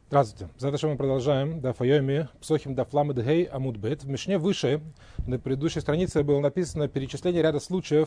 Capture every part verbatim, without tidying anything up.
Здравствуйте. Завтра мы продолжаем. Да, Файоми, Псохим, да, Фламед, Гей, Амудбет. В Мишне выше, на предыдущей странице было написано перечисление ряда случаев,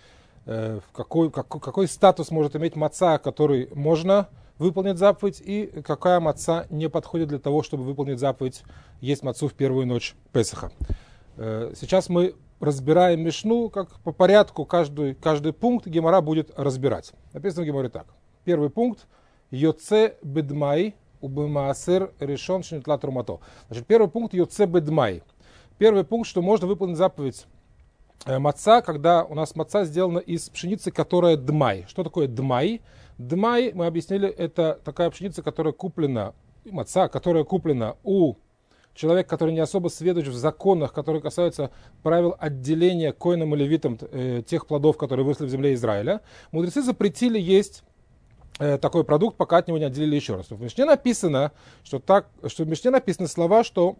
э, какой, какой, какой статус может иметь маца, который можно выполнить заповедь, и какая маца не подходит для того, чтобы выполнить заповедь есть мацу в первую ночь Песаха. Э, сейчас мы разбираем Мишну, как по порядку каждый, каждый пункт Гемара будет разбирать. Написано в Гемаре так. Первый пункт. Йоце бедмай. Убымаасер решен шинитла трумато. Значит, первый пункт йоце бедмай. Первый пункт, что можно выполнить заповедь э, маца, когда у нас маца сделана из пшеницы, которая дмай. Что такое дмай? Дмай, мы объяснили, это такая пшеница, которая куплена, маца, которая куплена у человека, который не особо сведущ в законах, которые касаются правил отделения коинам и левитам э, тех плодов, которые выросли в земле Израиля. Мудрецы запретили есть такой продукт, пока от него не отделили еще раз. В Мишне написано, что, так, что в Мишне написаны слова, что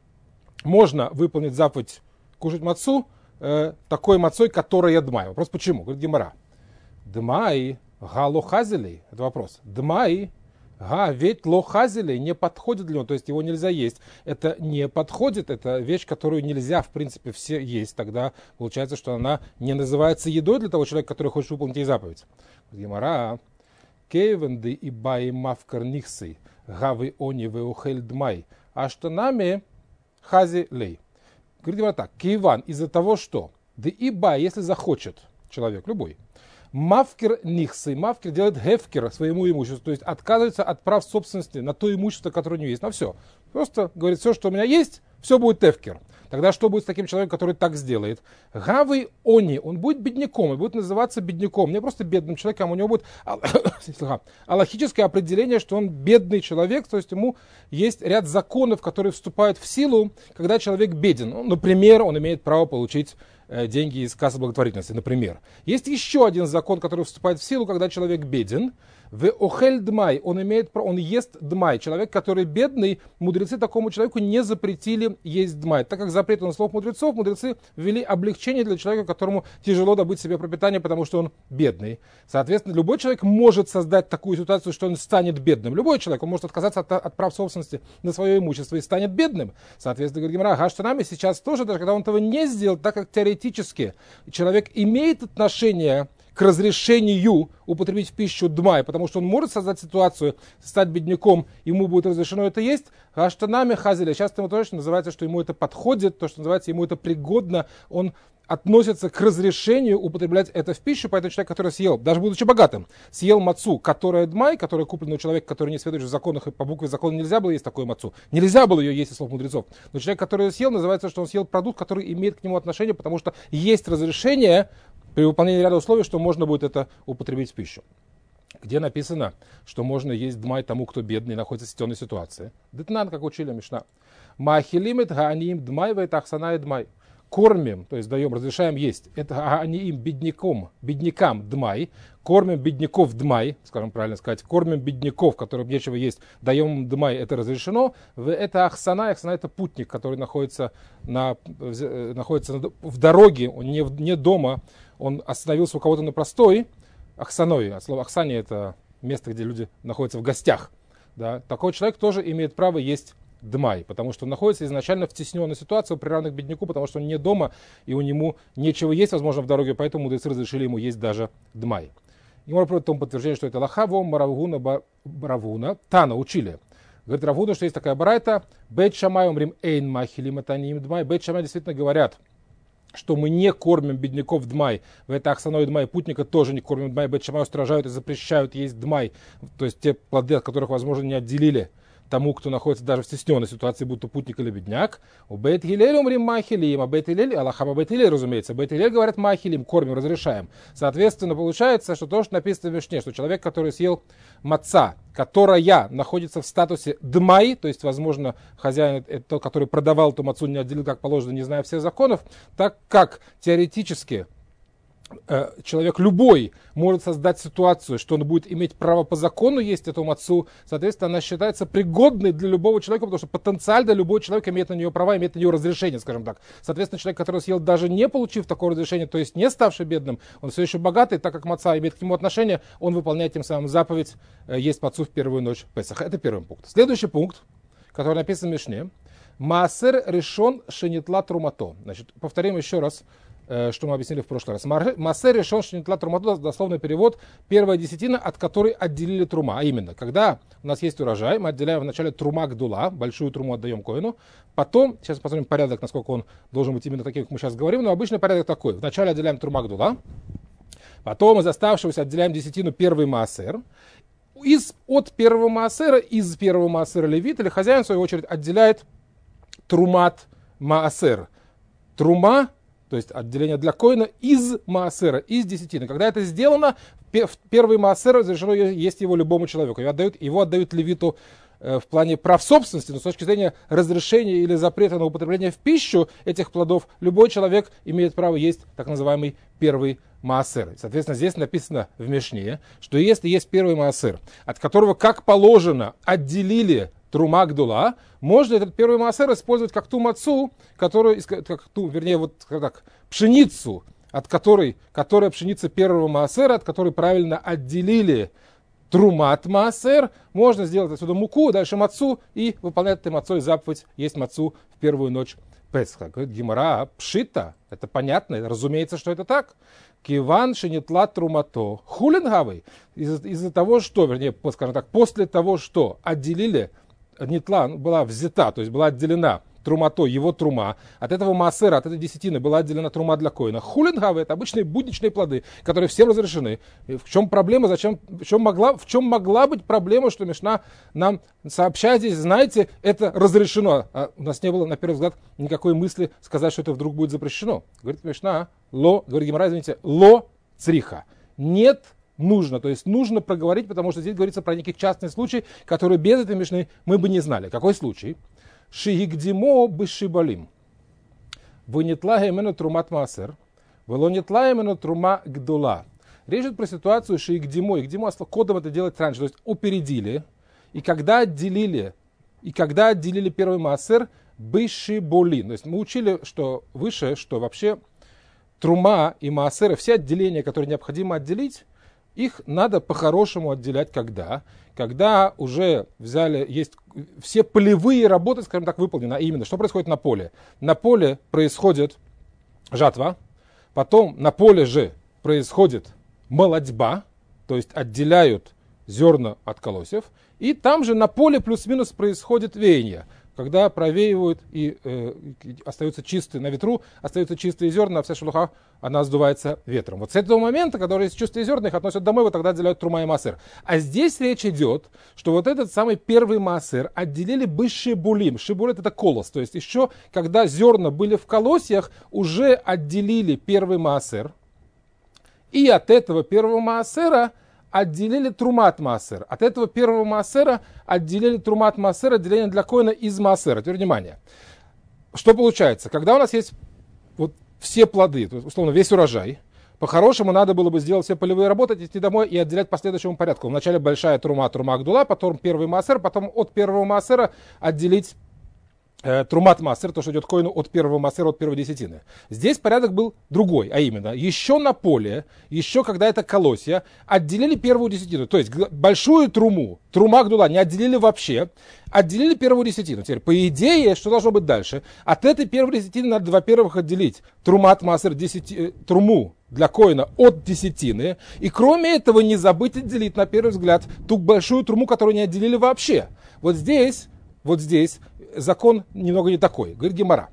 можно выполнить заповедь кушать мацу э, такой мацой, которая дмай. Вопрос почему? Говорит Гемара. Дмай га лохазилей. Это вопрос. Дмай га ведь лохазилей не подходит для него. То есть его нельзя есть. Это не подходит. Это вещь, которую нельзя в принципе все есть. Тогда получается, что она не называется едой для того человека, который хочет выполнить ей заповедь. Гемара. Кейвенды и баи мавкар нихсы, гавы они веухель дмай, а что нами хази лей. Говорит вот так, кейван, из-за того, что, да и бай, если захочет человек, любой, мавкер нихсы, мавкер делает гефкер своему имуществу, то есть отказывается от прав собственности на то имущество, которое у него есть, на все. Просто говорит, все, что у меня есть, все будет тефкер. Тогда что будет с таким человеком, который так сделает? Гавы они, он будет бедняком, он будет называться бедняком, не просто бедным человеком, у него будет аллахическое определение, что он бедный человек, то есть ему есть ряд законов, которые вступают в силу, когда человек беден. Ну, например, он имеет право получить э, деньги из кассы благотворительности, например. Есть еще один закон, который вступает в силу, когда человек беден. В охель дмай, он имеет, он ест дмай. Человек, который бедный, мудрецы такому человеку не запретили есть дмай. Так как запрет на слов мудрецов, мудрецы ввели облегчение для человека, которому тяжело добыть себе пропитание, потому что он бедный. Соответственно, любой человек может создать такую ситуацию, что он станет бедным. Любой человек, он может отказаться от, от прав собственности на свое имущество и станет бедным. Соответственно, говорит Гемара, ага, что нами сейчас тоже, даже когда он этого не сделал, так как теоретически человек имеет отношение к разрешению употребить в пищу дмай, потому что он может создать ситуацию, стать бедняком, ему будет разрешено это есть, а что нами хазили, сейчас ему точно называется, что ему это подходит, то, что называется, ему это пригодно, он относится к разрешению употреблять это в пищу, поэтому человек, который съел, даже будучи богатым, съел мацу, которая дмай, которая куплена у человека, который не следует в законах, и по букве закона нельзя было есть такую мацу, нельзя было ее есть из слов мудрецов, но человек, который ее съел, называется, что он съел продукт, который имеет к нему отношение, потому что есть разрешение при выполнении ряда условий, что можно будет это употребить в пищу. Где написано, что можно есть дмай тому, кто бедный, находится в ситуационной ситуации. Детнан, как учили Мишна. Маахилимет гааним дмай вайтахсанай дмай. Кормим, то есть даем, разрешаем есть. Это гааним бедняком, беднякам дмай. Кормим бедняков дмай, скажем правильно сказать. Кормим бедняков, которым нечего есть. Даем им дмай, это разрешено. Это ахсана, ахсана это путник, который находится, на, находится в дороге, он не, не дома. Он остановился у кого-то на простой, ахсаной, от слова ахсани это место, где люди находятся в гостях. Да? Такой человек тоже имеет право есть дмай, потому что он находится изначально в стесненной ситуации, приравненной к бедняку, потому что он не дома, и у него нечего есть, возможно, в дороге, поэтому мудрецы разрешили ему есть даже дмай. И можно приводить тому подтверждение, что это лахаво, маравгуна, баравуна, Тана учили. Говорит Равуна, что есть такая барайта, бейт шамай умрим эйн махилим атаним дмай. Бейт шамай действительно говорят, что мы не кормим бедняков дмай, в это ахсаной дмай, путника тоже не кормим дмай, бейт шамай устражают и запрещают есть дмай, то есть те плоды, от которых, возможно, не отделили тому, кто находится даже в стесненной ситуации, будто путник или бедняк. У Бейт Гилель умрим махилим, а Бейт Гилель, Аллахаба Бейт Гилель, разумеется, Бейт Гилель говорят махилим, кормим, разрешаем. Соответственно, получается, что то, что написано в Мишне, что человек, который съел маца, которая находится в статусе дмай, то есть, возможно, хозяин, это тот, который продавал эту мацу, не отделил как положено, не зная всех законов, так как теоретически человек любой может создать ситуацию, что он будет иметь право по закону есть эту мацу, соответственно, она считается пригодной для любого человека, потому что потенциально любой человек имеет на нее права, имеет на нее разрешение, скажем так. Соответственно, человек, который съел, даже не получив такого разрешения, то есть не ставший бедным, он все еще богатый, так как маца имеет к нему отношение, он выполняет тем самым заповедь есть мацу в первую ночь Песаха. Это первый пункт. Следующий пункт, который написан в Мишне. Маасер решен шенитла трумато. Значит, повторим еще раз, что мы объяснили в прошлый раз. Маасер решен шенитла трумато, дословный перевод, первая десятина, от которой отделили трума. А именно, когда у нас есть урожай, мы отделяем вначале трума гдула, большую труму отдаем коину, потом, сейчас посмотрим порядок, насколько он должен быть именно таким, как мы сейчас говорим, но обычный порядок такой. Вначале отделяем трума гдула, потом из оставшегося отделяем десятину первый маасер. Из, от первого маасера, из первого маасера левит или хозяин, в свою очередь, отделяет трумат маасер. Трума, то есть отделение для коина, из маасера, из десятины. Когда это сделано, первый маасер разрешено есть его любому человеку. Его отдают, его отдают левиту э, в плане прав собственности, но с точки зрения разрешения или запрета на употребление в пищу этих плодов, любой человек имеет право есть так называемый первый маасер. Соответственно, здесь написано в Мишне, что если есть первый маасер, от которого, как положено, отделили трума гдула, можно этот первый маасер использовать как ту мацу, которую, как ту, вернее, вот так, пшеницу, от которой, которая пшеница первого маасера, от которой правильно отделили трумат маасер, можно сделать отсюда муку, дальше мацу и выполнять этой мацой заповедь есть мацу в первую ночь Песха. Говорит Гемара, пшита, это понятно, разумеется, что это так. Киван шенитла трумато. Хулингавый. Из- из-за того, что, вернее, скажем так, после того, что отделили, нитла была взята, то есть была отделена трумато, его трума, от этого маасера, от этой десятины была отделена трума для коина. Хулингавы — это обычные будничные плоды, которые всем разрешены. И в чем проблема, зачем, в чем могла, в чем могла быть проблема, что Мишна нам сообщает здесь, знаете, это разрешено. А у нас не было, на первый взгляд, никакой мысли сказать, что это вдруг будет запрещено. Говорит Мишна, ло, говорит Гемара, извините, ло цриха. Нет, нужно, то есть нужно проговорить, потому что здесь говорится про некий частный случай, который без этой Мишны мы бы не знали. Какой случай? Шигдимо бешибалим. Вынетла именно трумат маасер. Велонетла именно трума гдула. Речь идет про ситуацию шигдимо. Игдимо кодом это делать раньше, то есть упередили. И когда отделили, и когда отделили первый маасер, бешиболин. То есть мы учили, что выше, что вообще трума и маасеры, все отделения, которые необходимо отделить, их надо по-хорошему отделять когда? Когда уже взяли, есть все полевые работы, скажем так, выполнены. А именно, что происходит на поле? На поле происходит жатва, потом на поле же происходит молодьба, то есть отделяют зерна от колосьев, и там же на поле плюс-минус происходит веяние, когда провеивают и э, остаются чистые на ветру, остаются чистые зерна, а вся шелуха, она сдувается ветром. Вот с этого момента, когда есть чистые зерна, их относят домой, вот тогда отделяют трума и маасер. А здесь речь идет, что вот этот самый первый маасер отделили бы шибулим. Шибуль — это колос, то есть еще когда зерна были в колосьях, уже отделили первый маасер, и от этого первого маасера отделили трумат маасер. От этого первого маасера отделили трумат маасер, отделение для коина из маасера. Теперь внимание. Что получается? Когда у нас есть вот все плоды, то есть, условно, весь урожай, по-хорошему надо было бы сделать все полевые работы, идти домой и отделять по следующему порядку. Вначале большая трума, трума гдула, потом первый маасер, потом от первого маасера отделить э, трумат маасер, то, что идет коину от первого маасера, от первой десятины. Здесь порядок был другой, а именно, еще на поле, еще когда это колосья, отделили первую десятину. То есть большую труму, трума гдула не отделили вообще, отделили первую десятину. Теперь, по идее, что должно быть дальше? От этой первой десятины надо, во-первых, отделить трумат маасер, десяти, труму для коина от десятины. И кроме этого не забыть отделить, на первый взгляд, ту большую труму, которую не отделили вообще. Вот здесь, вот здесь закон немного не такой. Говорит Гемара,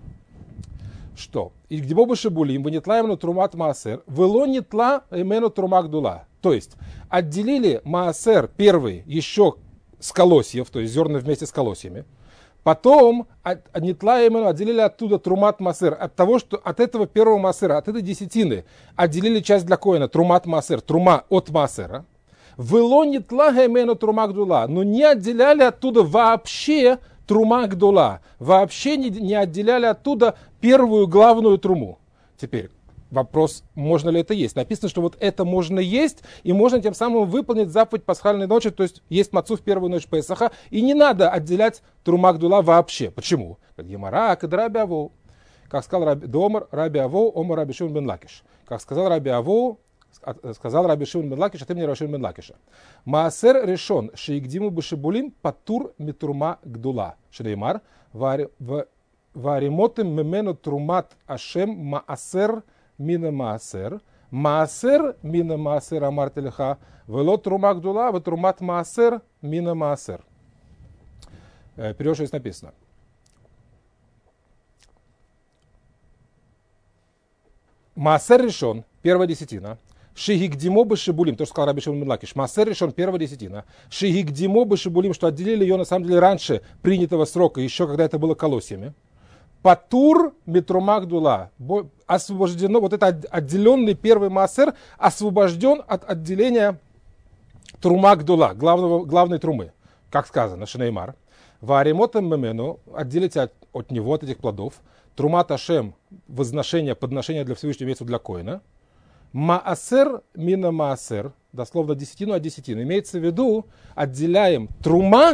что и где бобы шибулим, вынетла именно трумат маасер, вело нетла именно трума гдула. То есть отделили маасер первый еще с колосьев, то есть зерна вместе с колосьями. Потом от, нетла именно отделили оттуда трумат маасер. От того, что от этого первого маасера, от этой десятины отделили часть для коина, трумат маасер, трума от маасера. Вело нетла именно трума гдула. Но не отделяли оттуда вообще трума гдула. Вообще не, не отделяли оттуда первую главную труму. Теперь, вопрос, можно ли это есть. Написано, что вот это можно есть, и можно тем самым выполнить заповедь пасхальной ночи, то есть есть мацу в первую ночь Песаха, и не надо отделять трума гдула вообще. Почему? Гемара, кадраби авоу. Как сказал Раби Домар, Раби Авоу, Омар Раби Шимон бен Лакиш. Как сказал Раби Авоу, сказал Раби Шимон бен Лакиш, а ты мне Раби Шимон бен Лакиша. Маасер решен, шеигдиму бешебулим патур митрума гдула. Шнеймар, варимотем мемену трумат ашем маасер мина маасер. Маасер мина маасер амар телеха. Вело трума гдула, ве трумат маасер мина маасер. Перевод, что здесь написано. Маасер решен, первая десятина. Шигигдимо бы шибулим, то, что сказал Раби Шимон бен Лакиш. Маасер решен, первая десятина. Шигигдимо бы шибулим, что отделили ее на самом деле раньше принятого срока, еще когда это было колосьями. Патур митрума гдула. Освобождено, вот это отделенный первый маасер освобожден от отделения трума гдула, главного, главной трумы. Как сказано, Шнеймар. Варимотом мемену, отделите от, от него, от этих плодов. Трумат ашем, возношение, подношение для Всевышнего, имеется для коина. Маасер мина маасер, дословно десятину от десятины. Имеется в виду, отделяем трума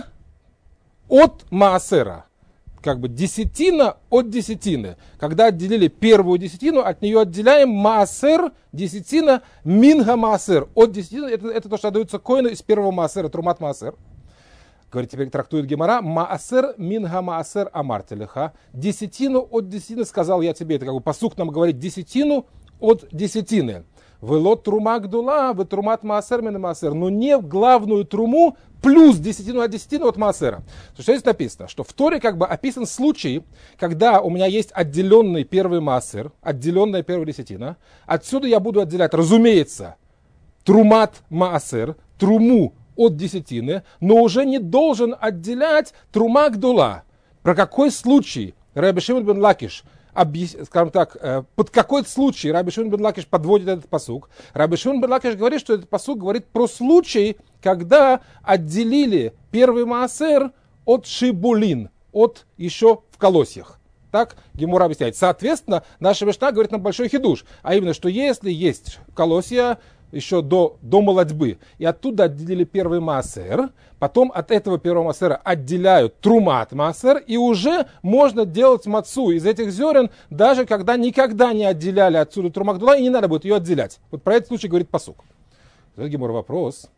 от маасера. Как бы десятина от десятины. Когда отделили первую десятину, от нее отделяем маасер, десятина, минга маасер. От десятины, это, это то, что отдается коину из первого маасера, трумат маасер. Говорит, теперь трактует Гемара, маасер минга маасер амартелеха. Десятину от десятины сказал я тебе. Это как бы пасук нам говорит десятину от десятины. Велот трума гдула, вы трумат маасер мин маасер. Но не главную труму плюс десятину от десятины от маасера. Что здесь написано? Что в Торе как бы описан случай, когда у меня есть отделенный первый маасер, отделенная первая десятина. Отсюда я буду отделять, разумеется, трумат маасер, труму от десятины, но уже не должен отделять трума гдула. Про какой случай Раби Шимон бен Лакиш, скажем так, под какой случай Раби Шимон бен Лакиш подводит этот пасук? Раби Шимон бен Лакиш говорит, что этот пасук говорит про случай, когда отделили первый маасер от шибулин, от еще в колосьях. Так Гемара объясняет. Соответственно, наша Мишна говорит нам большой хидуш, а именно, что если есть колосья, еще до, до молодьбы, и оттуда отделили первый маасер, потом от этого первого маасера отделяют трумат маасер, и уже можно делать мацу из этих зерен, даже когда никогда не отделяли отсюда трумат гдула, и не надо будет ее отделять. Вот про этот случай говорит пасук. Задает Гемара вопрос.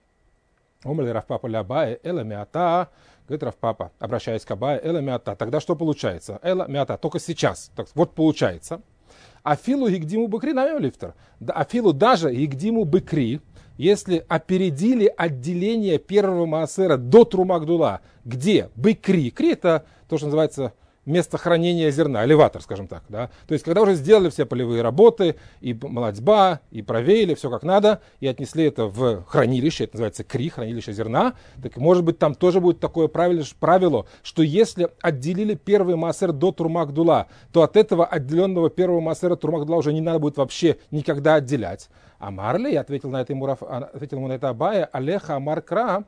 Омер Рав Папа ля Абая, эла миата, говорит Рав Папа, обращаясь к Абая, эла миата. Тогда что получается? Эла миата, только сейчас. Так, вот получается. Афилу гигдиму быкри навем лифтер. Афилу даже гигдиму быкри, если опередили отделение первого маасера до трума гдула, где быкри, кри это то, что называется место хранения зерна, элеватор, скажем так. Да? То есть, когда уже сделали все полевые работы, и молодьба, и провеяли, все как надо, и отнесли это в хранилище, это называется кри, хранилище зерна, так может быть там тоже будет такое правило, правило что если отделили первый маасер до трума гдула, то от этого отделенного первого маасера трума гдула уже не надо будет вообще никогда отделять. А Марли, ответил на это ему, ответил ему на это Абая, Алеха Амар Кра,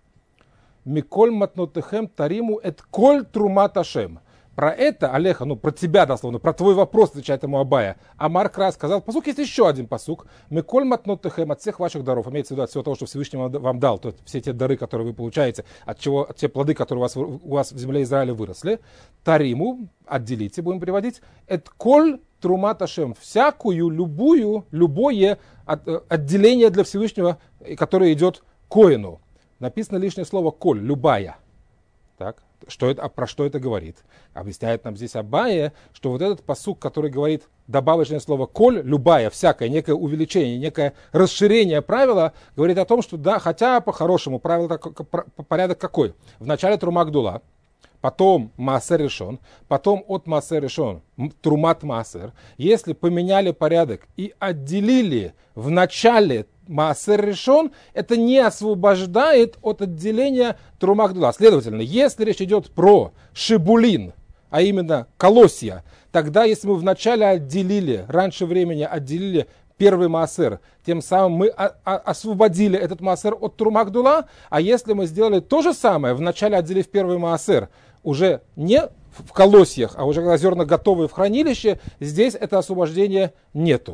Миколь матнотехем тариму эт коль трумат ашем. Про это, Алеха, ну про тебя дословно, про твой вопрос, отвечает ему Абая. Амар Кра сказал, пасук есть еще один пасук. Миколь матнотехем от всех ваших даров. Имеется в виду от всего того, что Всевышний вам дал. То есть все те дары, которые вы получаете, от чего, от те плоды, которые у вас, у вас в земле Израиля выросли. Тариму, отделите, будем переводить. Эт коль трумат ашем. Всякую, любую, любое от, отделение для Всевышнего, которое идет коину. Написано лишнее слово коль, любая. Так. Что это, а про что это говорит? Объясняет нам здесь Абая, что вот этот пасук, который говорит добавочное слово коль, любая, всякое, некое увеличение, некое расширение правила, говорит о том, что да, хотя по-хорошему правило так, порядок какой? Вначале трума гдула, потом маасер решен, потом от маасер решен трумат маасер. Если поменяли порядок и отделили в начале маасер решен, это не освобождает от отделения трума гдула. Следовательно, если речь идет про шибулин, а именно колосья, тогда если мы вначале отделили, раньше времени отделили первый маасер, тем самым мы освободили этот маасер от трума гдула, а если мы сделали то же самое, вначале отделив первый маасер, уже не в колосьях, а уже когда зерна готовы в хранилище, здесь это освобождения нету.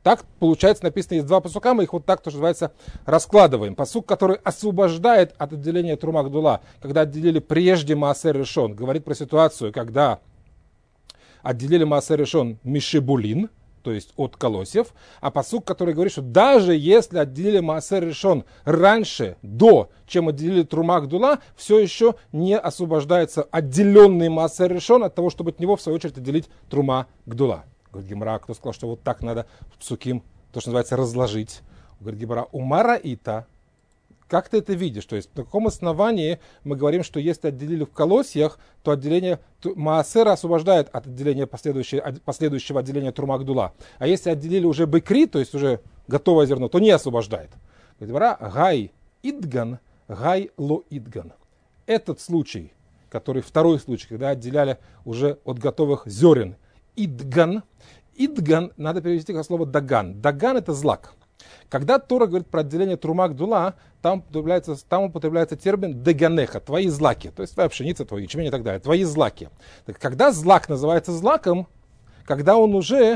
Так, получается, написано, есть два пасука, мы их вот так, то, что называется, раскладываем. Пасук, который освобождает от отделения Трума Гдула, когда отделили прежде Маасер Решон, говорит про ситуацию, когда отделили Маасер Решон Мишебулин, то есть от колосьев, а пасук, который говорит, что даже если отделили Маасер Решон раньше, до, чем отделили Трума Гдула, все еще не освобождается отделенный Маасер Решон от того, чтобы от него, в свою очередь, отделить Трума Гдула. Говорит Гемара, кто сказал, что вот так надо псуким, то, что называется, разложить. Говорит Гемара, умара ита. Как ты это видишь? То есть на каком основании мы говорим, что если отделили в колосьях, то отделение Маасера освобождает от отделения последующего, последующего отделения Трума Гдула. А если отделили уже бекри, то есть уже готовое зерно, то не освобождает. Говорит Гемара, гай идган, гай ло идган. Этот случай, который второй случай, когда отделяли уже от готовых зерен, идган. Идган надо перевести как слово даган. Даган это злак. Когда Тора говорит про отделение Трума Гдула, там употребляется, там употребляется термин деганеха, твои злаки, то есть твоя пшеница, твой ячмень и так далее, твои злаки. Так, когда злак называется злаком, когда он уже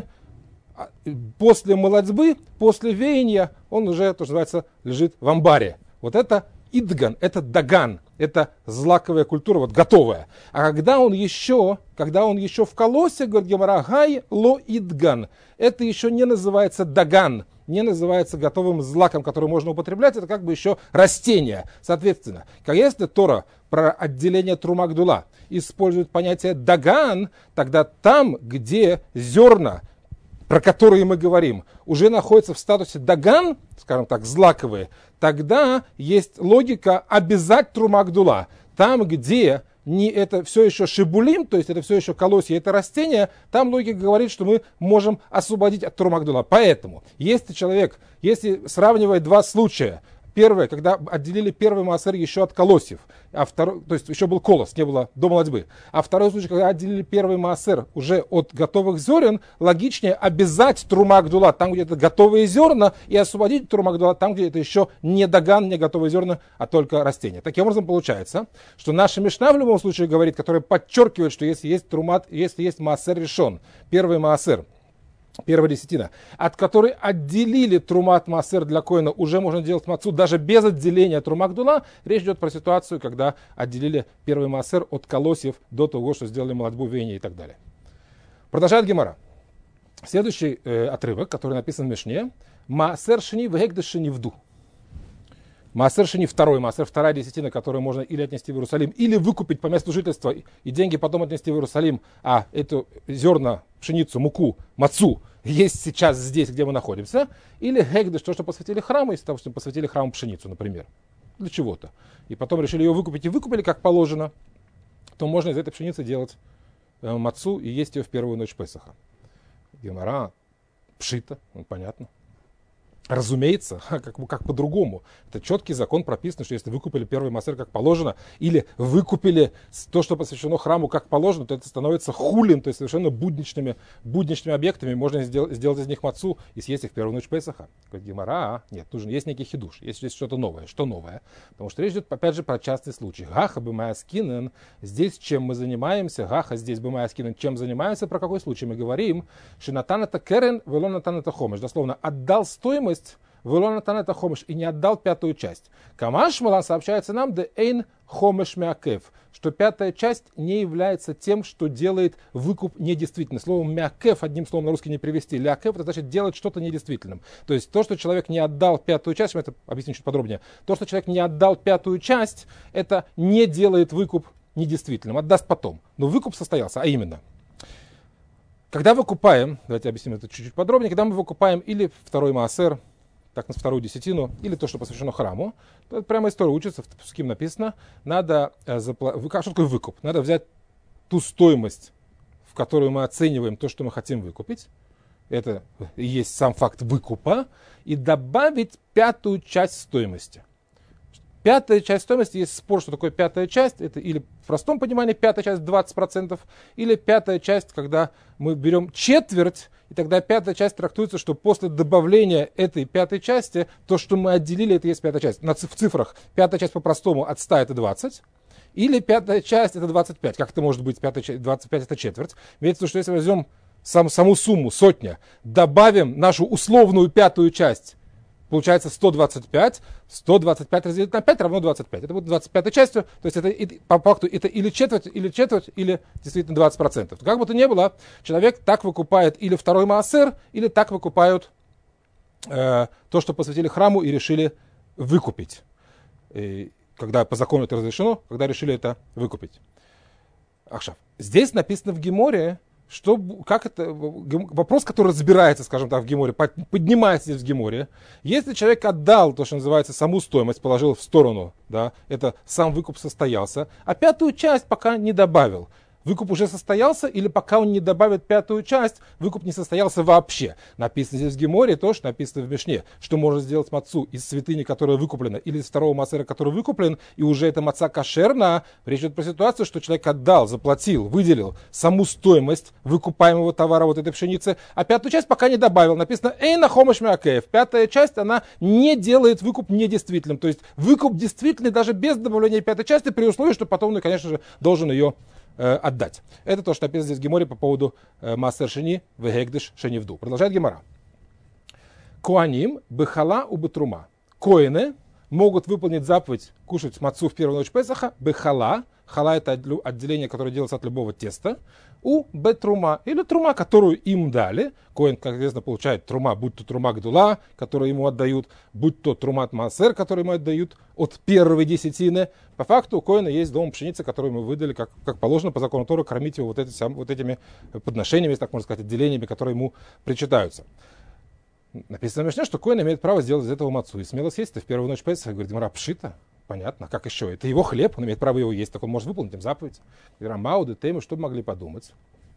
после молодьбы, после веяния, он уже, то, что называется, лежит в амбаре. Вот это идган, это даган, это злаковая культура, вот готовая. А когда он еще, когда он еще в колосе, говорит Гемара, гай ло идган, это еще не называется даган, не называется готовым злаком, который можно употреблять, это как бы еще растение. Соответственно, если Тора про отделение Трума Гдула использует понятие даган, тогда там, где зерна, про которые мы говорим, уже находятся в статусе даган, скажем так, злаковые, тогда есть логика обязать Трума Гдула. Там, где не это все еще шибулим, то есть это все еще колосья, это растение, там логика говорит, что мы можем освободить от Трума Гдула. Поэтому, если человек, если сравнивает два случая, первое, когда отделили первый маасер еще от колосьев, а второй, то есть еще был колос, не было до молодьбы, а второй случай, когда отделили первый маасер уже от готовых зерен, логичнее обязать Трума Гдула там, где это готовые зерна, и освободить Трума Гдула там, где это еще не даган, не готовые зерна, а только растения. Таким образом получается, что наша Мишна в любом случае говорит, которая подчеркивает, что если есть трумат, если есть маасер решен, первый маасер, первая десятина, от которой отделили трумат маасер для коина, уже можно делать мацу даже без отделения Трума Гдула. Речь идет про ситуацию, когда отделили первый маасер от колосьев до того, что сделали молодьбу, веяние и так далее. Продолжает Гемара. Следующий э, отрывок, который написан в Мишне. Маасер шини вегдеш шини вду. Маасер шини второй, маасер вторая десятина, которую можно или отнести в Иерусалим, или выкупить по месту жительства и деньги потом отнести в Иерусалим, а эту зерна, пшеницу, муку, мацу есть сейчас здесь, где мы находимся, или гегдеш, то, что посвятили храму, из того, что посвятили храму пшеницу, например, для чего-то, и потом решили ее выкупить и выкупили, как положено, то можно из этой пшеницы делать э, мацу и есть ее в первую ночь Песаха. Гемара, пшита, ну, понятно. Разумеется, как, как по-другому. Это четкий закон прописан, что если выкупили первый маасер как положено, или выкупили то, что посвящено храму как положено, то это становится хулин, то есть совершенно будничными, будничными объектами. Можно сделать, сделать из них мацу и съесть их в первую ночь Песаха. Как Гемара, а, нет, нужен, есть некий хидуш, есть, есть что-то новое. Что новое? Потому что речь идет, опять же, про частный случай. Гаха бымая скинен, здесь чем мы занимаемся, гаха здесь бымая скинен, чем занимаемся, про какой случай мы говорим? Шинатан это керен, велон натан это хомеш. Дословно, отдал стоимость это хомеш, и не отдал пятую часть. Камаш Малан сообщается нам, де эйн хомеш мякев, что пятая часть не является тем, что делает выкуп недействительным. Слово мякев одним словом на русский не привести. Лякев это значит делать что-то недействительным. То есть то, что человек не отдал пятую часть, я это объясню чуть подробнее, то, что человек не отдал пятую часть, это не делает выкуп недействительным, отдаст потом. Но выкуп состоялся, а именно, когда выкупаем, давайте объясним это чуть-чуть подробнее, когда мы выкупаем или второй маасер, так на вторую десятину, или то, что посвящено храму, то прямо история учится, в Псуким написано, надо заплатить, что такое выкуп? Надо взять ту стоимость, в которую мы оцениваем то, что мы хотим выкупить, это и есть сам факт выкупа, и добавить пятую часть стоимости. Пятая часть стоимости, есть спор, что такое пятая часть, это или в простом понимании пятая часть двадцать процентов, или пятая часть, когда мы берем четверть, и тогда пятая часть трактуется, что после добавления этой пятой части, то, что мы отделили, это есть пятая часть. На в цифрах пятая часть по-простому от ста это двадцать, или пятая часть это двадцать пять. Как это может быть, пятая часть, двадцать пять это четверть? Имеется в виду, что если возьмем сам, саму сумму, сотня, добавим нашу условную пятую часть, получается сто двадцать пять, сто двадцать пять разделить на пять равно двадцать пять. Это будет двадцать пятой частью, то есть это по факту это или четверть, или четверть, или действительно двадцать процентов. Как бы то ни было, человек так выкупает или второй маасер, или так выкупают э, то, что посвятили храму и решили выкупить. И когда по закону это разрешено, когда решили это выкупить. Ахшав. Здесь написано в Геморе, что, как это, вопрос, который разбирается, скажем так, в Геморе, поднимается здесь в Геморе. Если человек отдал то, что называется, саму стоимость, положил в сторону, да, это сам выкуп состоялся, а пятую часть пока не добавил. Выкуп уже состоялся, или пока он не добавит пятую часть, выкуп не состоялся вообще. Написано здесь в Геморе то, что написано в Мишне, что можно сделать мацу из святыни, которая выкуплена, или из второго маасера, который выкуплен, и уже эта маца кошерна. Речь идет про ситуацию, что человек отдал, заплатил, выделил саму стоимость выкупаемого товара, вот этой пшеницы, а пятую часть пока не добавил. Написано «Эйна хомаш мякеев». Пятая часть, она не делает выкуп недействительным. То есть выкуп действительный даже без добавления пятой части, при условии, что потом, ну, конечно же, должен ее отдать. Это то, что написано здесь в Геморе по поводу маасер шени вегегдыш шенивду. Продолжает Гемора. Коаним бехала у бетрума. Коины могут выполнить заповедь кушать мацу в первую ночь Песаха бехала. Хала — это отделение, которое делается от любого теста. У бетрума, или трума, которую им дали. Коин, как известно, получает трума, будь то трума гдула, которую ему отдают, будь то трумат маасер, который ему отдают от первой десятины. По факту у коина есть дом пшеницы, которую мы выдали, как, как положено по закону Торы, кормить его вот, эти, вот этими подношениями, так можно сказать, отделениями, которые ему причитаются. Написано в Мишне, что коин имеет право сделать из этого мацу и смело съесть это в первую ночь Песаха. Говорит, Гемара, пшита. Понятно, как еще? Это его хлеб, он имеет право его есть, так он может выполнить им заповедь. Рамауды, темы, что бы могли подумать?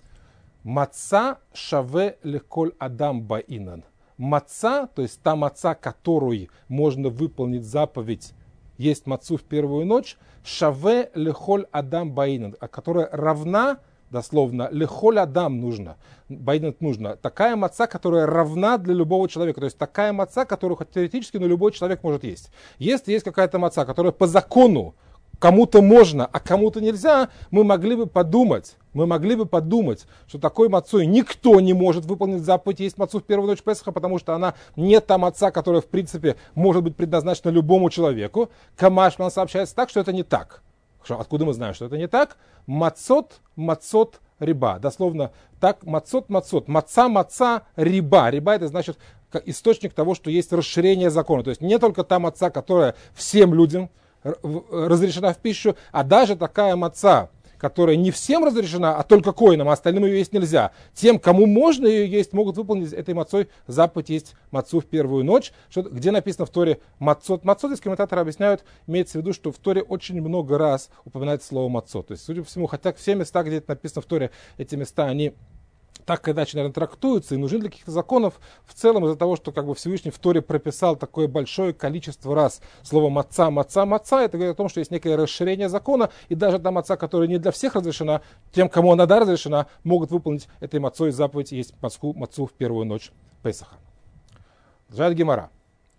Маца шаве леколь адам баинан. Маца, то есть та маца, которой можно выполнить заповедь есть мацу в первую ночь, шаве леколь адам баинан, которая равна, дословно, лехоль адам нужно, байнет нужно, такая маца, которая равна для любого человека, то есть такая маца, которую хоть теоретически, но любой человек может есть. Если есть какая-то маца, которая по закону кому-то можно, а кому-то нельзя, мы могли бы подумать, мы могли бы подумать, что такой мацой никто не может выполнить заповедь есть мацу в первую ночь Песаха, потому что она не та маца, которая в принципе может быть предназначена любому человеку. Камашман сообщается так, что это не так. Откуда мы знаем, что это не так? Мацот, мацот, риба. Дословно так, мацот, мацот. Маца, маца, риба. Риба — это значит источник того, что есть расширение закона. То есть не только та маца, которая всем людям разрешена в пищу, а даже такая маца, которая не всем разрешена, а только коинам, а остальным ее есть нельзя. Тем, кому можно ее есть, могут выполнить этой мацой заповедь есть мацу в первую ночь. Что, где написано в Торе мацот. Мацот, здесь комментаторы объясняют, имеется в виду, что в Торе очень много раз упоминается слово мацот. То есть, судя по всему, хотя все места, где это написано в Торе, эти места, они так или иначе, наверное, трактуются и нужны для каких-то законов. В целом из-за того, что как бы Всевышний в Торе прописал такое большое количество раз слово маца, маца, маца, это говорит о том, что есть некое расширение закона, и даже та маца, которая не для всех разрешена, тем, кому она да разрешена, могут выполнить этой мацой заповедь есть мацу, мацу в первую ночь Песаха. Продолжает Гемара.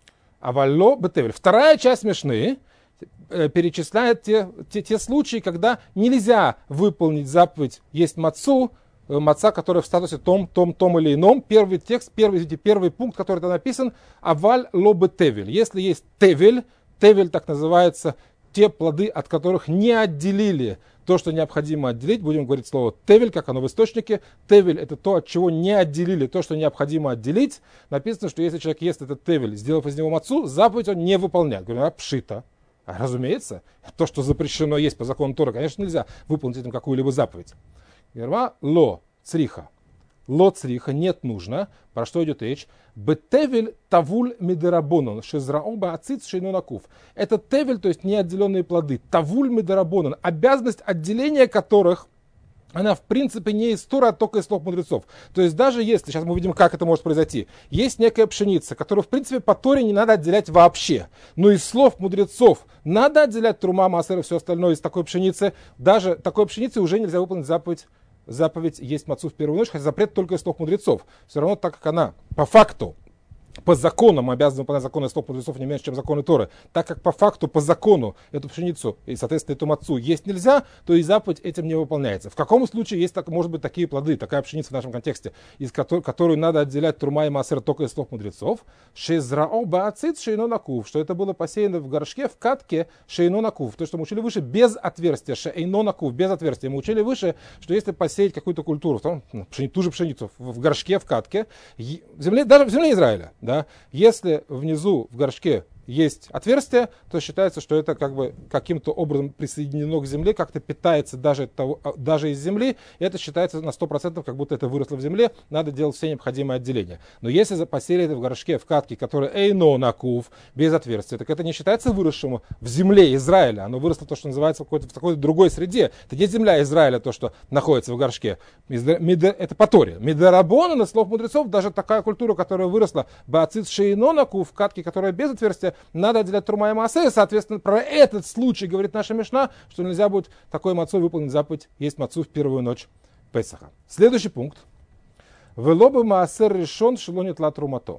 Авалло бетевель. Вторая часть Мишны перечисляет те, те, те случаи, когда нельзя выполнить заповедь есть мацу, маца, которая в статусе том, том, том или ином. Первый текст, первый, извините, первый пункт, который там написан, аваль лобе тевель. Если есть тевель, тевель так называется, те плоды, от которых не отделили то, что необходимо отделить. Будем говорить слово тевель, как оно в источнике. Тевель — это то, от чего не отделили то, что необходимо отделить. Написано, что если человек ест этот тевель, сделав из него мацу, заповедь он не выполняет. Говорю, а пшита. А, разумеется, то, что запрещено есть по закону Тора, конечно, нельзя выполнить этим какую-либо заповедь. Герма ло цриха. Ло цриха нет нужно. Про что идет речь? Бетевель тавуль медерабонон. Шизраоба ациц шейнонакув. Это тевель, то есть неотделенные плоды. Тавуль медерабонон. Обязанность отделения которых, она в принципе не из Торы, а только из слов мудрецов. То есть даже если, сейчас мы увидим, как это может произойти, есть некая пшеница, которую в принципе по Торе не надо отделять вообще. Но из слов мудрецов надо отделять трума, маасер и все остальное из такой пшеницы. Даже такой пшеницы уже нельзя выполнить заповедь. Заповедь есть мацу в первую ночь, хотя запрет только из слов мудрецов. Все равно, так как она по факту по закону мы обязаны выполнять законы слов мудрецов не меньше, чем законы Торы. Так как по факту, по закону эту пшеницу и, соответственно, эту мацу есть нельзя, то и заповедь этим не выполняется. В каком случае есть, так, может быть, такие плоды, такая пшеница в нашем контексте, из которой, которую надо отделять трума и маасер только из слов мудрецов, шезрао баацит шейно накув, что это было посеяно в горшке, в катке шейно накув. То, что мы учили выше, без отверстия, шейно накув, без отверстия. Мы учили выше, что если посеять какую-то культуру, там, ту же пшеницу в горшке, в катке, в земле, даже в земле Израиля, да, если внизу в горшке есть отверстие, то считается, что это как бы каким-то образом присоединено к земле, как-то питается даже, того, даже из земли, и это считается на сто процентов, как будто это выросло в земле, надо делать все необходимые отделения. Но если посеяли это в горшке, в катке, который эйно накув, без отверстия, так это не считается выросшим в земле Израиля, оно выросло то, что называется в какой-то, в какой-то другой среде. Это не земля Израиля, то, что находится в горшке. Это по Торе. Мидарабона, на слов мудрецов, даже такая культура, которая выросла, баацит шейно накув, в катке, которая без отверстия, надо отделять трума и маасер. Соответственно, про этот случай говорит наша Мишна, что нельзя будет такой мацой выполнить заповедь есть мацу в первую ночь Песаха. Следующий пункт. Велобы маасер решен шелонит ла трумато.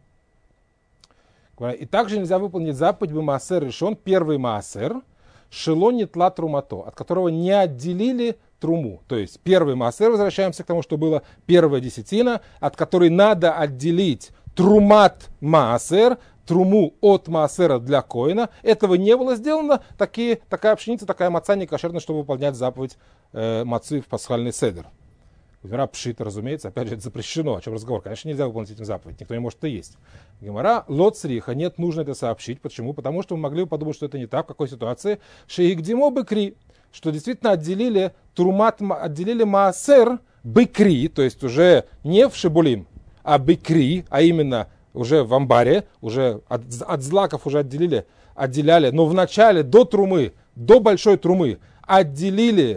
И также нельзя выполнить заповедь бы маасер решен, первый маасер, шелонит ла трумато, от которого не отделили труму. То есть первый маасер, возвращаемся к тому, что было первая десятина, от которой надо отделить трумат маасер, труму от маасера для коина. Этого не было сделано. Такие, такая пшеница, такая маца не кошерна, чтобы выполнять заповедь э, мацы в пасхальный седер. Гемара пшит, разумеется, опять же, это запрещено. О чем разговор? Конечно, нельзя выполнить этим заповедь. Никто не может это есть. Гемара лоцриха. Нет, нужно это сообщить. Почему? Потому что мы могли бы подумать, что это не так. В какой ситуации? Шеигдимо быкри. Что действительно отделили трумат, отделили маасер быкри, то есть уже не в шибулим, а быкри, а именно уже в амбаре, уже от, от злаков уже отделили, отделяли, но в начале до трумы, до большой трумы отделили,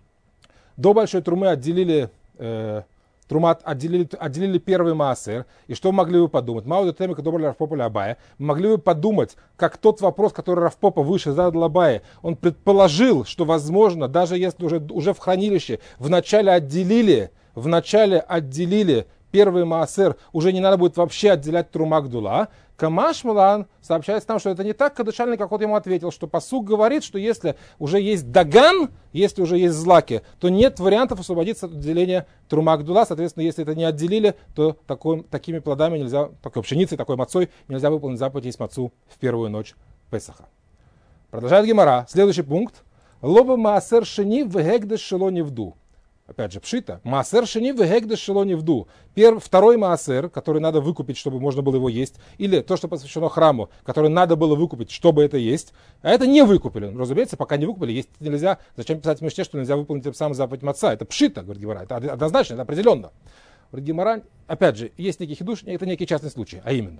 до большой трумы отделили, э, трумат, отделили, отделили первый маасер. И что могли вы подумать? Мауда темика добрали Равпопа Абая. Могли вы подумать, как тот вопрос, который Равпопа выше задал Абае, он предположил, что возможно, даже если уже, уже в хранилище в начале отделили, в начале отделили первый маасер, уже не надо будет вообще отделять трума гдула. Камаш Мулан сообщается нам, что это не так, кадышальный, как вот ему ответил, что пасук говорит, что если уже есть даган, если уже есть злаки, то нет вариантов освободиться от отделения трума гдула. Соответственно, если это не отделили, то такой, такими плодами нельзя, такой пшеницей, такой мацой нельзя выполнить заповедь есть мацу в первую ночь Песаха. Продолжает Гемара. Следующий пункт. Лоба маасер шени вегегдеш шело невду. Опять же, пшита. Маасер шени вегегдеш шело невду. Перв, второй маасер, который надо выкупить, чтобы можно было его есть, или то, что посвящено храму, который надо было выкупить, чтобы это есть, а это не выкупили. Разумеется, пока не выкупили, есть нельзя. Зачем писать в Мишне, что нельзя выполнить тем самым заповедь маца? Это пшита, говорит Гемара. Это однозначно, это определенно. Говорит Гемара, опять же, есть некий хидуш, это некий частный случай, а именно.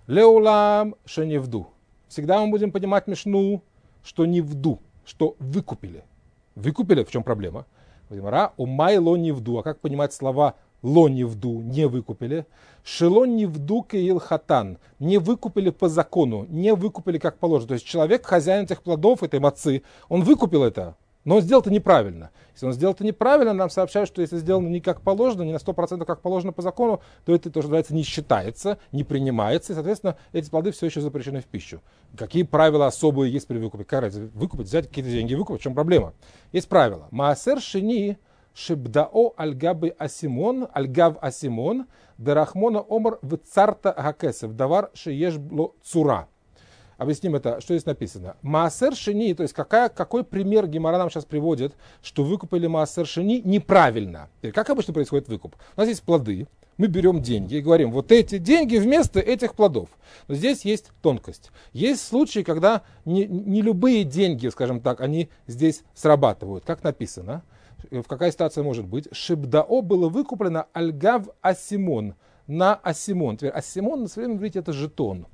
Леулам шеневду. Всегда мы будем понимать Мишну, что не вду, что выкупили. Выкупили, в чем проблема? Гемара, умай ло невду. А как понимать слова ло невду, не выкупили? Шело невду кеил хатан. Не выкупили по закону, не выкупили как положено. То есть человек, хозяин этих плодов, этой мацы, он выкупил это, но он сделал это неправильно. Если он сделал это неправильно, нам сообщают, что если сделано не как положено, не на сто процентов как положено по закону, то это, то, что называется, не считается, не принимается, и, соответственно, эти плоды все еще запрещены в пищу. Какие правила особые есть при выкупе? Как выкупить, взять какие-то деньги и выкупить? В чем проблема? Есть правило. Маасер шини шибдао альгабы асимон, альгав асимон, дарахмона омар вцарта гакесев, давар шиешбло цура. Объясним это, что здесь написано. Маасер шини, то есть какая, какой пример Гемара нам сейчас приводит, что выкупили маасер шини неправильно. Как обычно происходит выкуп? У нас есть плоды, мы берем деньги и говорим, вот эти деньги вместо этих плодов. Но здесь есть тонкость. Есть случаи, когда не, не любые деньги, скажем так, они здесь срабатывают. Как написано? В какая ситуация может быть? Шибдао было выкуплено альгав асимон, на асимон. Теперь асимон на современном иврите это жетон.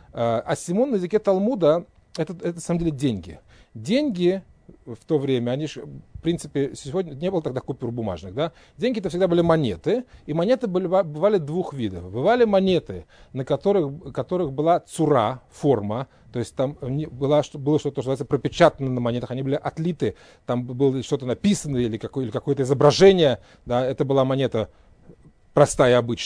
Асимон на языке Талмуда это, это на самом деле деньги. Деньги в то время, они же, в принципе, сегодня не было тогда купюр бумажных, да? Деньги это всегда были монеты, и монеты были, бывали двух видов. Бывали монеты, на которых, которых была цура, форма, то есть там было, было что-то, что называется, пропечатано на монетах, они были отлиты, там было что-то написано или, какое, или какое-то изображение, да? Это была монета простая, обычная,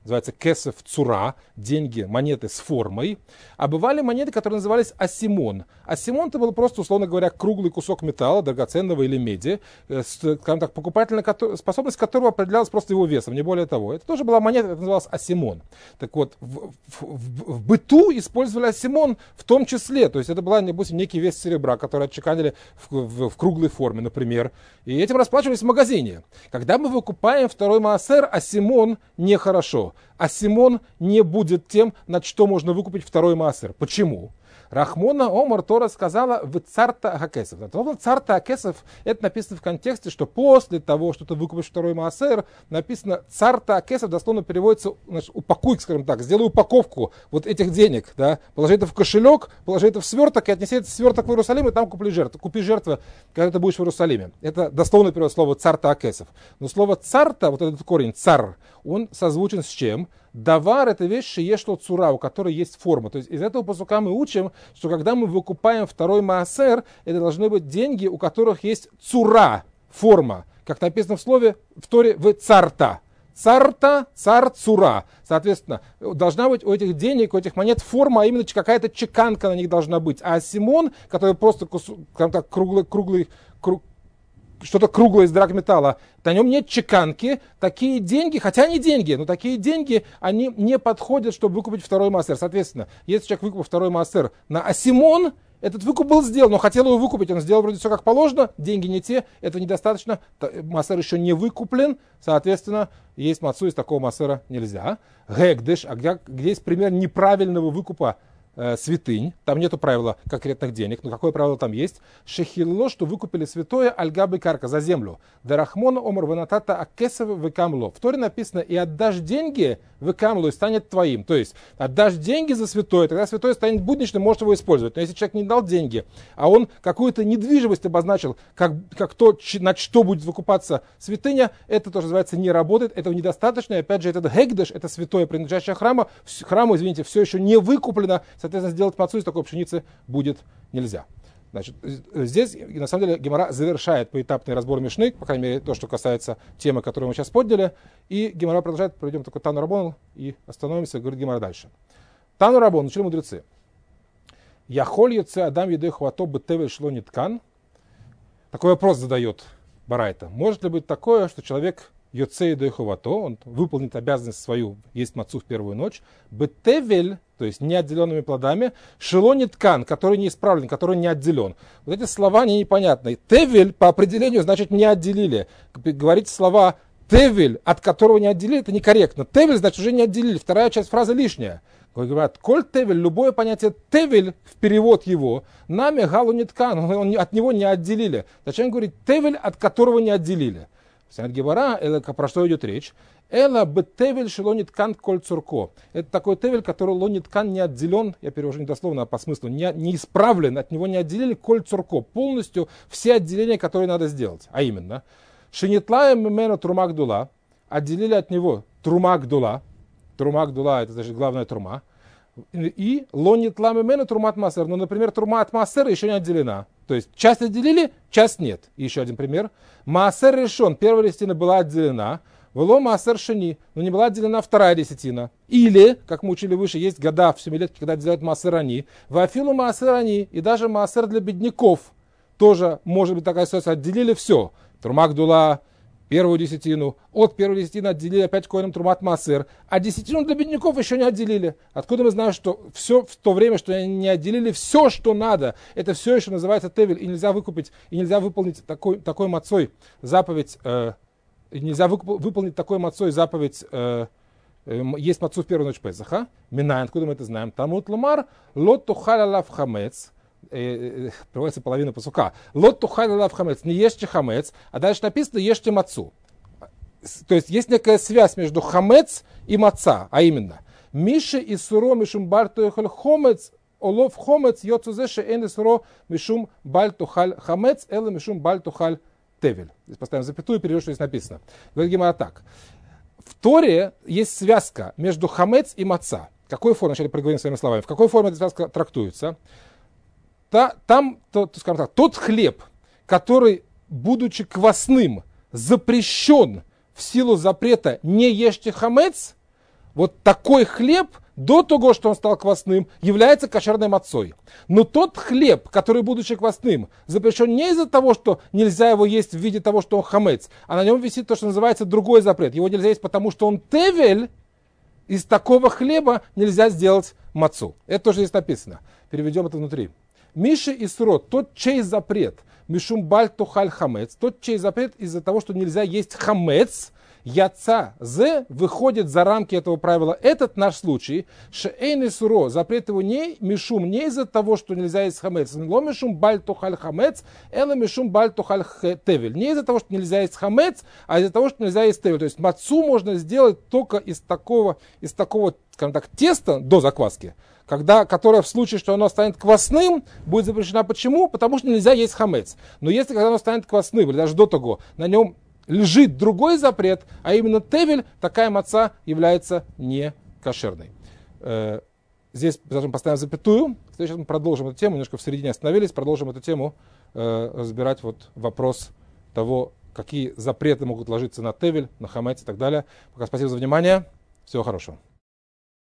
называется кесеф цура, деньги, монеты с формой. А бывали монеты, которые назывались асимон. Асимон это был просто, условно говоря, круглый кусок металла, драгоценного или меди, скажем так, покупательная способность которого определялась просто его весом, не более того. Это тоже была монета, это называлось асимон. Так вот, в, в, в, в быту использовали асимон в том числе. То есть это была, допустим, некий вес серебра, который отчеканили в, в, в круглой форме, например. И этим расплачивались в магазине. Когда мы выкупаем второй маасер, асимон нехорошо. Асимон не будет тем, на что можно выкупить второй маасер. Почему? Рахмона Омар Тора сказала в царта акесов. Царта акесов, это написано в контексте, что после того, что ты выкупишь второй маасер, написано царта акесов, дословно переводится, значит, упакуй, скажем так, сделай упаковку вот этих денег, да, положи это в кошелек, положи это в сверток и отнеси этот сверток в Иерусалим, и там купи жертву, купи жертву, когда ты будешь в Иерусалиме. Это дословно перевод слова царта акесов. Но слово царта, вот этот корень цар, он созвучен с чем? Давар — это вещь шеешло цура, у которой есть форма. То есть из этого пасука мы учим, что когда мы выкупаем второй маасер, это должны быть деньги, у которых есть цура, форма. Как написано в слове в Торе в царта. Царта, цар, цура. Соответственно, должна быть у этих денег, у этих монет форма, а именно какая-то чеканка на них должна быть. А асимон, который просто так, круглый, круглый, круг, что-то круглое из драгметалла, на нем нет чеканки, такие деньги, хотя они деньги, но такие деньги, они не подходят, чтобы выкупить второй маасер. Соответственно, если человек выкупил второй маасер на асимон, этот выкуп был сделан, но хотел его выкупить, он сделал вроде все как положено, деньги не те, этого недостаточно, маасер еще не выкуплен, соответственно, есть мацу, из такого маасера нельзя. Гэгдыш, а где, где есть пример неправильного выкупа э, святынь, там нету правила конкретных денег, но какое правило там есть? Шехилло, что выкупили святое альгабы карка, за землю. Дарахмона омар ванатата акесов векамло. В Торе написано, и отдашь деньги векамло, и станет твоим. То есть, отдашь деньги за святое, тогда святое станет будничным, можешь его использовать. Но если человек не дал деньги, а он какую-то недвижимость обозначил, как, как то, на что будет выкупаться святыня, это тоже называется не работает, этого недостаточно. И опять же, этот гэгдыш, это святое, принадлежащее храму, храму, извините, все еще не выкуплено, соответственно, сделать мацу из такой пшеницы будет нельзя. Значит, здесь, на самом деле, Гемара завершает поэтапный разбор Мишны, по крайней мере, то, что касается темы, которую мы сейчас подняли. И Гемара продолжает, проведем такой Тану Рабон и остановимся, говорит Гемара дальше. Тану Рабон, учили мудрецы. Яхоль яце адам едей хвато бетевель шло ниткан. Такой вопрос задает Барайта. Может ли быть такое, что человек йоце едей хвато, он выполнит обязанность свою есть мацу в первую ночь, бетевель, то есть неотделенными плодами, шело ниткан, который не исправлен, который не отделен. Вот эти слова они непонятные. Тевель по определению значит не отделили. Говорить слова тевель, от которого не отделили, это некорректно. Тевель значит уже не отделили. Вторая часть фразы лишняя. Говорят, коль тевель, любое понятие тевель, в перевод его, нами галу ниткан, он, от него не отделили. Зачем говорить тевель, от которого не отделили? Гебара, про что идет речь? Эла бетевель шелониткан коль цурко. Это такой тевель, который лониткан не отделен, я перевожу недословно, а по смыслу, не, не исправлен, от него не отделили коль цурко. Полностью все отделения, которые надо сделать. А именно, шинитлая мемену трумагдула, отделили от него трумагдула. Трумагдула, это значит главная трума. И лонитла мемену трумат массер. Ну, например, трума от массера еще не отделена. То есть часть отделили, часть нет. И еще один пример. Маасер решен, первая десятина была отделена. Вело маасер шени, но не была отделена вторая десятина. Или, как мы учили выше, есть года в семилетке, когда отделяют маасер они. Вафилу маасер они, и даже маасер для бедняков. Тоже может быть такая ситуация. Отделили все. Трумагдула, первую десятину. От первой десятины отделили опять коинам трумат маасер. А десятину для бедняков еще не отделили. Откуда мы знаем, что все в то время, что они не отделили все, что надо, это все еще называется тевель. И нельзя выкупить, и нельзя выполнить такой, такой мацой заповедь, э, нельзя выкуп, выполнить такой мацой заповедь, э, э, есть мацу в первую ночь Песаха. Минай, откуда мы это знаем? Тамут лумар, лот тухаль алав хамец. Приводится половина пасука. Лот тухаль алав хамец. Не ешьте хамец, а дальше написано ешьте мацу. То есть есть некая связь между хамец и маца, а именно Миши и суро мишум бальтухаль хомец, олов хомец йоцузеше эн и суро мишум бальтухаль хамец, элла мишум бальтухаль тевель. Здесь поставим запятую и переводим, что здесь написано. Говорит Гемара так. В Торе есть связка между хамец и маца. В какой форме, вначале проговорим своими словами, в какой форме эта связка трактуется? Та, там, то, скажем так, тот хлеб, который, будучи квасным, запрещен в силу запрета «не ешьте хамец», вот такой хлеб до того, что он стал квасным, является кошерной мацой. Но тот хлеб, который, будучи квасным, запрещен не из-за того, что нельзя его есть в виде того, что он хамец, а на нем висит то, что называется другой запрет. Его нельзя есть, потому что он тевель, из такого хлеба нельзя сделать мацу. Это тоже здесь написано. Переведем это внутри. Миши и сурот, тот, чей запрет, мишум баль тухаль хамец, тот, чей запрет из-за того, что нельзя есть хамец, яца з выходит за рамки этого правила. Этот наш случай, шеэйн и суро, запрет его не мишум, не из-за того, что нельзя есть хамец, ло мишум баль тухаль хамец, эла мишум баль тухаль тевель. Не из-за того, что нельзя есть хамец, а из-за того, что нельзя есть тевель. То есть мацу можно сделать только из такого, из такого, скажем так, теста до закваски, когда, которое в случае, что оно станет квасным, будет запрещено. Почему? Потому что нельзя есть хамец. Но если когда оно станет квасным, или даже до того, на нем лежит другой запрет, а именно тевель, такая маца является не кошерной. Э, здесь даже поставим запятую. Сейчас мы продолжим эту тему, немножко в середине остановились, продолжим эту тему, э, разбирать вот вопрос того, какие запреты могут ложиться на тевель, на хамец и так далее. Пока спасибо за внимание. Всего хорошего.